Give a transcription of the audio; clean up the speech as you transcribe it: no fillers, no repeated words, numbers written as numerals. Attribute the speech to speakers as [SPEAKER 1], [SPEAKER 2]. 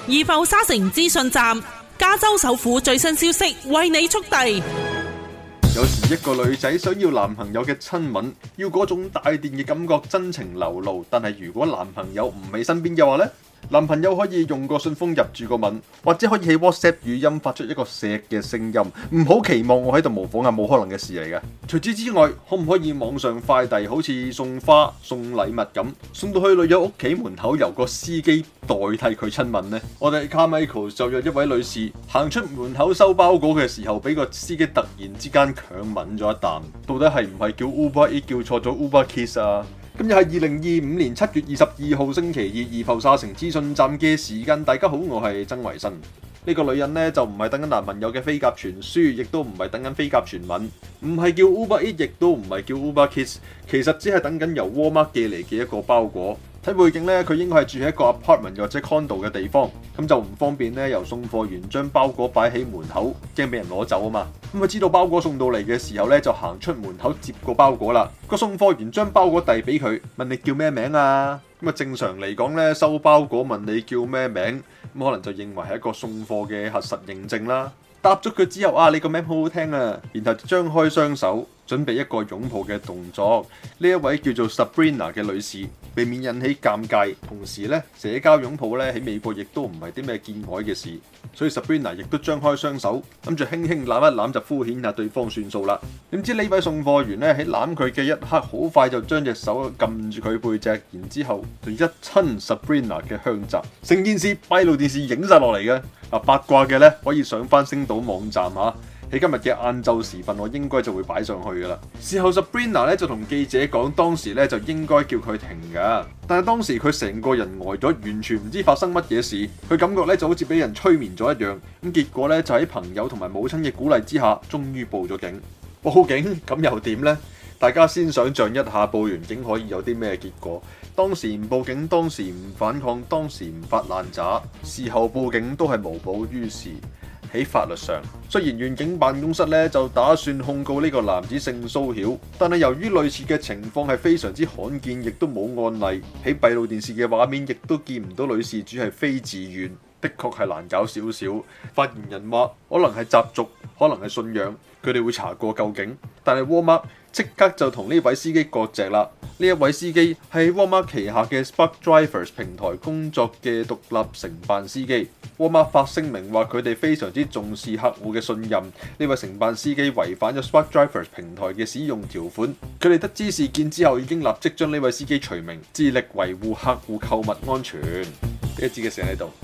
[SPEAKER 1] 怡浮沙城資訊站，加州首府最新消息為你速遞。
[SPEAKER 2] 有時一個女仔想要男朋友嘅親吻，要嗰種帶電嘅感覺，真情流露。但係如果男朋友唔喺身邊嘅話呢，男朋友可以用個信封入住個吻，或者可以喺 WhatsApp 語音發出一個錫嘅聲音。唔好期望我喺度模仿啊，冇可能嘅事嚟嘅。除此之外，可唔可以網上快遞，好似送花、送禮物咁，送到去女友屋企門口，由個司機代替佢親吻呢？我哋 Carmichael 就有一位女士行出門口收包裹嘅時候，俾個司機突然之間強吻咗一啖。到底係唔係叫 Uber Eats 叫錯咗 Uber Kiss 啊？今日係2025年7月22號星期二，怡浮沙城資訊站嘅時間。大家好，我係曾維新。呢個女人呢，就唔係等緊男朋友嘅飛鴿傳書，亦都唔係等緊飛鴿傳吻，唔係叫 Uber Eats，亦都唔係叫 Uber Kiss， 其實只係等緊由 Walmart 寄嚟嘅一個包裹。睇背景呢，佢應該係住喺一個 apartment 或者 condo 嘅地方，咁就唔方便呢由送貨員將包裹擺喺門口，驚俾人攞走啊嘛。咁佢知道包裹送到嚟嘅時候呢，就行出門口接個包裹啦。個送貨員將包裹遞俾佢，問你叫咩名啊？咁啊正常嚟講呢，收包裹問你叫咩名，咁可能就認為係一個送貨嘅核實認證啦。答咗佢之後啊，你個名好好聽啊，然後就張開雙手準備一個擁抱嘅動作。呢一位叫做 Sabrina 嘅女士，避免引起尷尬，同時咧社交擁抱咧喺美國亦都唔係啲咩見外嘅事，所以 Sabrina 亦都張開雙手，諗住輕輕攬一攬就敷衍下對方算數啦。點知呢位送貨員咧喺攬佢嘅一刻，好快就將隻手撳住佢背脊，然之後就一親 Sabrina 嘅香澤。成件事閉路電視影晒落嚟嘅。八卦嘅咧可以上翻星島網站嚇。喺今日嘅晏晝時分，我應該就會擺上去噶啦。事後 Sabrina 咧就同記者講，當時咧就應該叫佢停噶，但係當時佢成個人呆咗，完全唔知發生乜嘢事。佢感覺咧就好似俾人催眠咗一樣。咁結果咧就喺朋友同埋母親嘅鼓勵之下，終於報咗警。報警咁又點呢？大家先想像一下，報完警可以有啲咩結果？當時唔報警，當時唔反抗，當時唔發爛渣，事後報警都係無補於事。喺法律上，雖然縣警辦公室咧就打算控告呢個男子性騷擾，但係由於類似嘅情況係非常之罕見，亦都冇案例，喺閉路電視嘅畫面亦都見唔到女事主係非自願，的確係難搞少少。發言人話可能係習俗，可能係信仰，佢哋會查過究竟。但係 Walmart 即刻就同呢位司機割席啦。呢一位司機係 Walmart 旗下嘅 Spark Drivers 平台工作嘅獨立承辦司機。Walmart 發聲明話佢哋非常之重視客戶嘅信任。呢位承辦司機違反咗 Spark Drivers 平台嘅使用條款。佢哋得知事件之後，已經立即將呢位司機除名，致力維護客戶購物安全。呢一節嘅時間喺度。